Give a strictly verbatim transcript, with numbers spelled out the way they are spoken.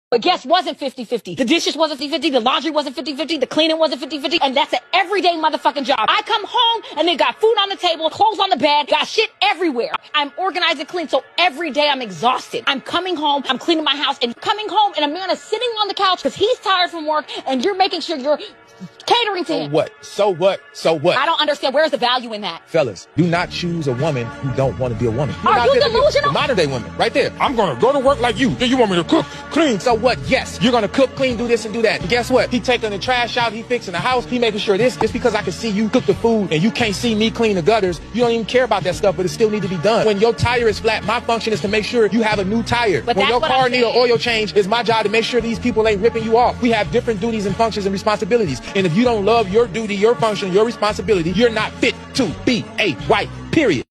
But guess wasn't fifty fifty. The dishes wasn't fifty fifty, the laundry wasn't fifty fifty, the cleaning wasn't fifty fifty, and that's an everyday motherfucking job. I come home and they got food on the table, clothes on the bed, got shit everywhere. I'm organized and clean, so every day I'm exhausted. I'm coming home, I'm cleaning my house, and coming home and a man is sitting on the couch because he's tired from work and you're making sure you're catering to So him. what? So what? So what? I don't understand. Where's the value in that? Fellas, do not choose a woman who don't want to be a woman. You're Are not you there to be- delusional? The modern day woman, right there. I'm gonna go to work like you. Then you want me to cook, clean. So what? Yes, you're gonna cook, clean, do this and do that. And guess what? He taking the trash out, he fixing the house, he making sure this. Just because I can see you cook the food and you can't see me clean the gutters, you don't even care about that stuff, but it still need to be done. When your tire is flat, my function is to make sure you have a new tire. But when that's your what car I'm need an saying. oil change, it's my job to make sure these people ain't ripping you off. We have different duties and functions and responsibilities. And if you don't love your duty, your function, your responsibility, you're not fit to be a wife, period.